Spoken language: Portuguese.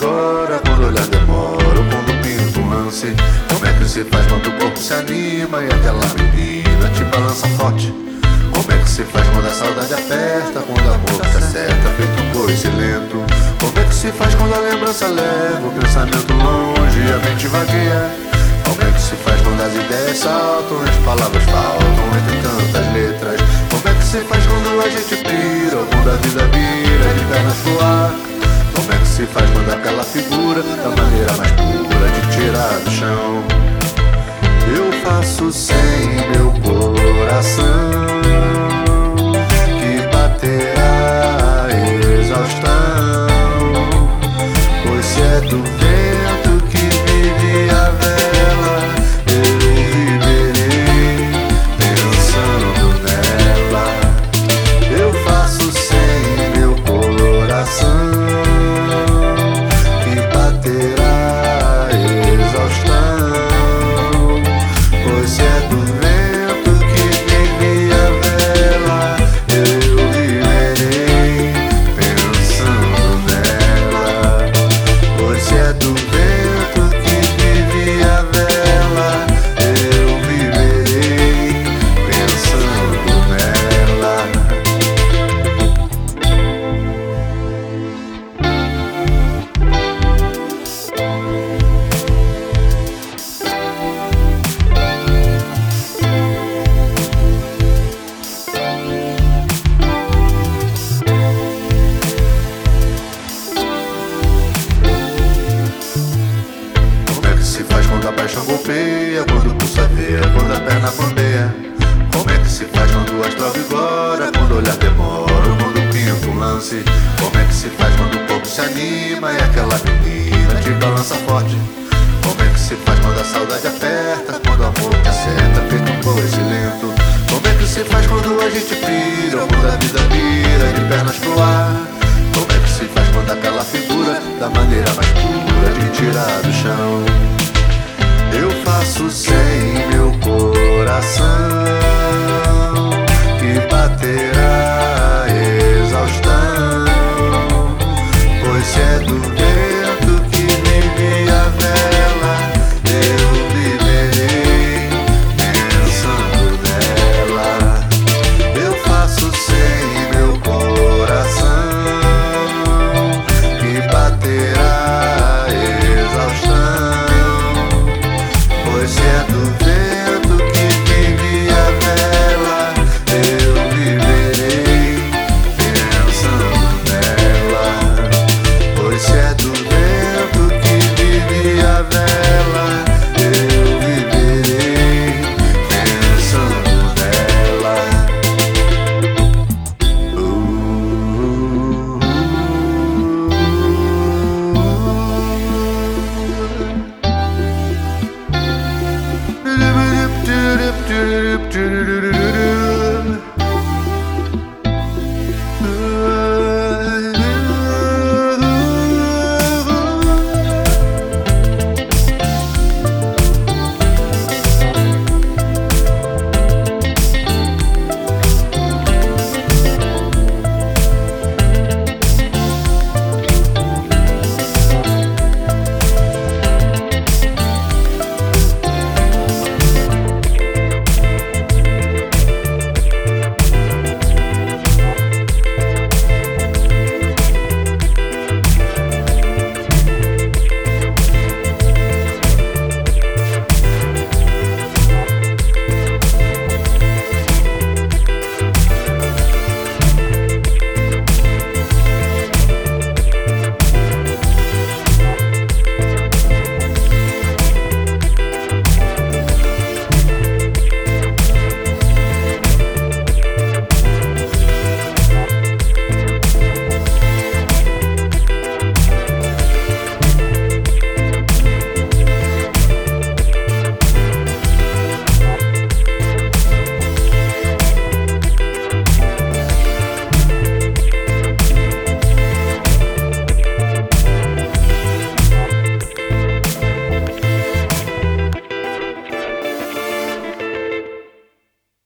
vigora quando olhar demora, ou quando pinta um lance? Como é que se faz quando o corpo se anima e aquela menina te balança forte? Como é que se faz quando a saudade aperta, quando o amor te acerta, feito um coice lento? Como é que se faz quando a lembrança leva o pensamento longe e a mente vagueia? Como é que se faz quando as ideias saltam e as palavras faltam entre tantas letras? Como é que se faz quando a gente pira, ou quando a vida vira de pernas pro ar? Como é que se faz quando aquela figura, da maneira mais pura, de tirar do chão? Eu faço sem meu coração, que baterá a exaustão, pois se é do vento que vive a vela, eu viverei pensando nela. Eu faço sem meu coração, que baterá a exaustão, pois se é do vento que vive a vela, eu viverei pensando nela. Pois se é do vento que vive a vela, eu viverei pensando nela. Como é que se faz quando a paixão golpeia, quando o pulso aveia, quando a perna bambeia? Como é que se faz quando o astral vigora, quando o olhar demora, ou quando pinta um lance? Como é que se faz quando o corpo se anima e aquela menina te balança forte? Como é que se faz quando a saudade aperta, quando o amor te acerta, feito um coice lento? Como é que se faz quando a gente pira, ou quando a vida vira de pernas pro ar? Como é que se faz quando aquela figura, da maneira mais pura, de tirar do chão? Eu faço sem meu coração, que baterá a exaustão, pois se é do vento que vive a vela, eu viverei pensando nela. Eu faço sem meu coração, que baterá a exaustão, pois se é do vento que vive a vela, eu viverei pensando nela. Pois se é do vento que vive a vela, eu viverei pensando nela.